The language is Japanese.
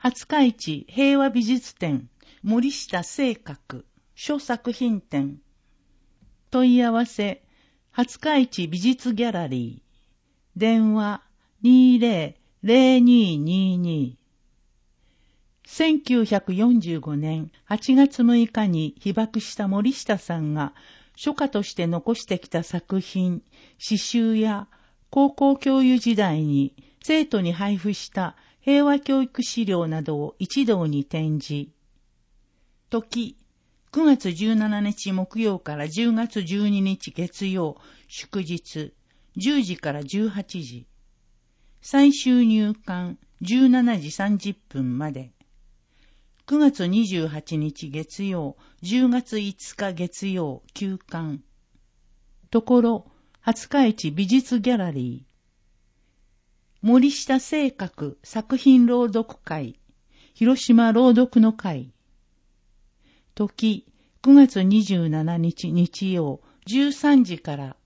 廿日市平和美術展森下正覚書作品展。問い合わせ廿日市美術ギャラリー。電話20-0222。1945年8月6日に被爆した森下さんが書家として残してきた作品、詩集や高校教諭時代に生徒に配布した平和教育資料などを一堂に展示。時、9月17日木曜から10月12日月曜、祝日、10時から18時。最終入館17時30分まで。9月28日月曜、10月5日月曜、休館。ところ、廿日市美術ギャラリー。森下正覚作品朗読会、広島朗読の会。時、9月27日日曜、13時から